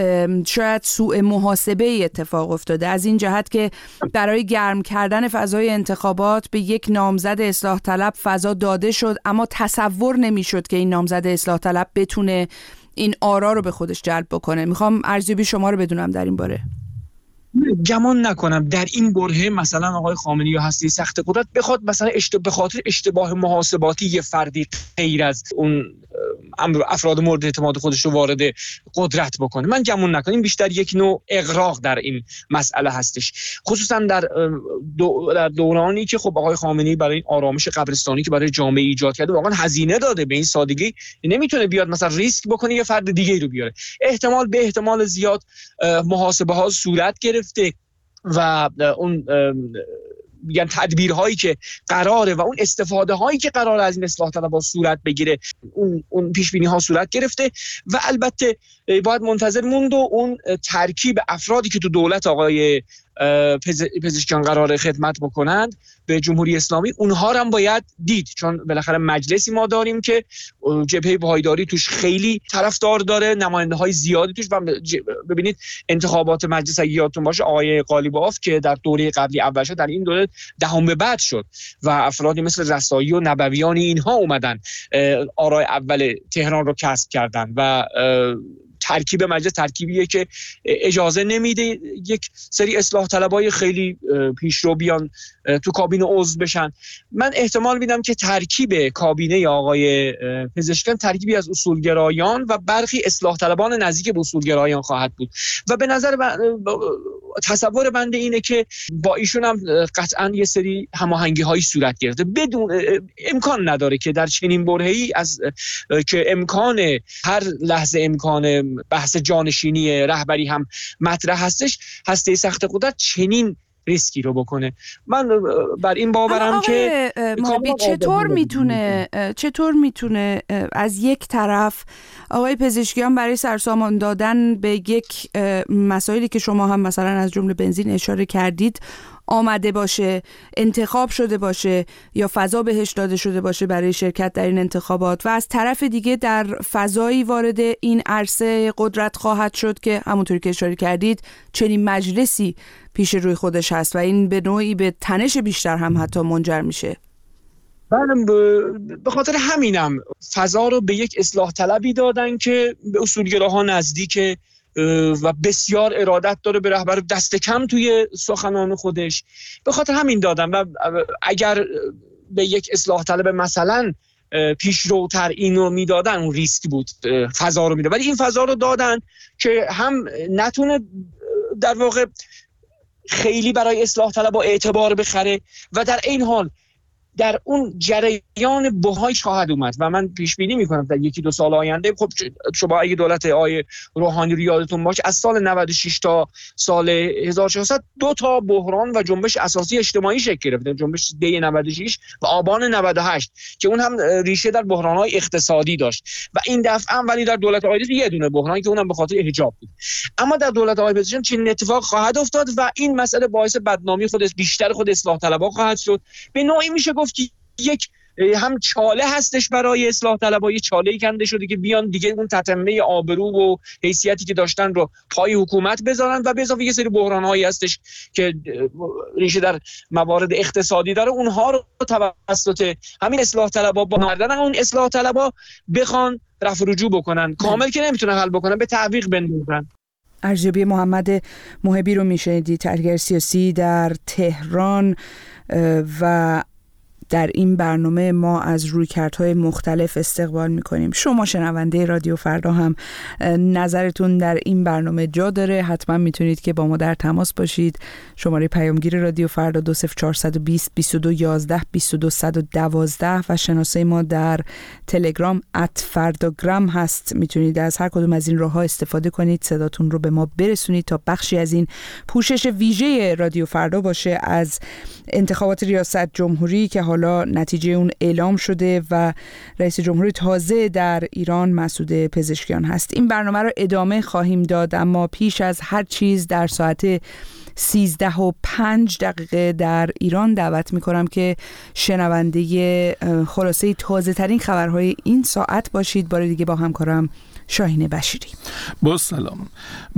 شاید سوء محاسبه اتفاق افتاده، از این جهت که برای گرم کردن فضای انتخابات به یک نامزد اصلاح طلب فضا داده شد، اما تصور نمیشد که این نامزد اصلاح طلب بتونه این آرا رو به خودش جلب بکنه. میخوام ارزیابی شما رو بدونم در این باره. گمان نکنم در این برهه مثلا آقای خامنه‌ای یا هسته سخت قدرت بخواد مثلا به خاطر اشتباه محاسباتی یه فردی غیر از اون افراد مورد اعتماد خودش رو وارد قدرت بکنه. من گمان نکنم. این بیشتر یک نوع اغراق در این مسئله هستش، خصوصا در دورانی که خب آقای خامنه‌ای برای این آرامش قبرستانی که برای جامعه ایجاد کرده واقعا هزینه داده. به این سادگی نمیتونه بیاد مثلا ریسک بکنه یه فرد دیگه رو بیاره. احتمال زیاد محاسبه ها صورت گرفته و اون یعنی تدبیرهایی که قراره و اون استفاده هایی که قراره از این اصلاح طلبها صورت بگیره اون پیش بینی ها صورت گرفته و البته باید منتظر موند و اون ترکیب افرادی که تو دولت آقای پزشکیان قراره خدمت بکنند به جمهوری اسلامی، اونها رو هم باید دید، چون بالاخره مجلسی ما داریم که جبهه پایداری توش خیلی طرفدار داره، نماینده های زیادی توش. و ببینید انتخابات مجلس اگه یادتون باشه آقای قالیباف که در دوره قبلی اول شد، در این دوره دهم به بعد شد و افرادی مثل رسایی و نبویانی اینها اومدن آرای اول تهران رو کسب کردن و ترکیب مجلس ترکیبیه که اجازه نمیده یک سری اصلاح طلبای خیلی پیشرو بیان تو کابینه عضو بشن. من احتمال میدم که ترکیب کابینه آقای پزشکیان ترکیبی از اصولگرایان و برخی اصلاح طلبان نزدیک به اصولگرایان خواهد بود و به نظر تصور بنده اینه که با ایشون هم قطعا یه سری هماهنگی هایی صورت گرفته. بدون امکان نداره که در چنین برهه‌ای از که امکان هر لحظه امکان بحث جانشینی رهبری هم مطرح هستش، هسته سخت قدرت چنین ریسکی رو بکنه. من بر این باورم که چطور میتونه از یک طرف آقای پزشکیان برای سرسامان دادن به یک مسائلی که شما هم مثلا از جمله بنزین اشاره کردید آمده باشه، انتخاب شده باشه یا فضا بهش داده شده باشه برای شرکت در این انتخابات، و از طرف دیگه در فضایی وارد این عرصه قدرت خواهد شد که همونطوری که اشاره کردید چنین مجلسی پیش روی خودش هست و این به نوعی به تنش بیشتر هم حتی منجر میشه. من به خاطر همینم فضا رو به یک اصلاح طلبی دادن که به اصولگراها نزدیکه و بسیار ارادت داره به رهبر، دست کم توی سخنان خودش. به خاطر همین دادن و اگر به یک اصلاح طلب مثلا پیشروتر اینو میدادن اون ریسک بود، فضا رو میدادن، ولی این فضا رو دادن که هم نتونه در واقع خیلی برای اصلاح طلبها اعتبار بخره و در این حال در اون جریان بحایش خواهد اومد و من پیش بینی میکنم در یکی دو سال آینده. خب شما اگه دولت آقای روحانی رو یادتون باشه از سال 96 تا سال 1400 دو تا بحران و جنبش اساسی اجتماعی شکل گرفت، جنبش دی 96 و آبان 98 که اون هم ریشه در بحران‌های اقتصادی داشت و این دفعه هم ولی در دولت آقای یه دونه بحرانی که اونم به خاطر حجاب بود. اما در دولت آقای پزشکیان چنین اتفاق خواهد افتاد و این مسئله باعث بدنامی بیشتر خود اصلاح طلبها خواهد شد. به نوعی میشه گفت که یک هم چاله هستش برای اصلاح طلبها، چاله‌ای کنده شده که بیان دیگه اون تتمه آبرو و حیثیتی که داشتن رو پای حکومت بذارن و به اضافه یه سری بحران‌هایی هستش که ریشه در موارد اقتصادی داره، اونها رو توسط همین اصلاح طلبها با مردن اون اصلاح طلبها بخوان رفع رجوع بکنن. کامل که نمیتونه حل بکنن، به تعویق بندازن. ارزیابی محمد محبی رو میشنیدی، تحلیلگر سیاسی در تهران. و در این برنامه ما از رویکردهای مختلف استقبال میکنیم. شما شنونده رادیو فردا هم نظرتون در این برنامه جا داره، حتما میتونید که با ما در تماس باشید. شماره پیامگیر رادیو فردا 20420 2211 2212 و شناسه ما در تلگرام @فرداگرام هست. میتونید از هر کدوم از این راه‌ها استفاده کنید، صداتون رو به ما برسونید تا بخشی از این پوشش ویژه رادیو فردا باشه از انتخابات ریاست جمهوری که حالا نتیجه اون اعلام شده و رئیس جمهوری تازه در ایران مسعود پزشکیان هست. این برنامه رو ادامه خواهیم داد، اما پیش از هر چیز در ساعت 13:05 در ایران دعوت میکنم که شنونده خلاصه تازه ترین خبرهای این ساعت باشید. بار دیگه با همکارم شاهین بشیری. با سلام.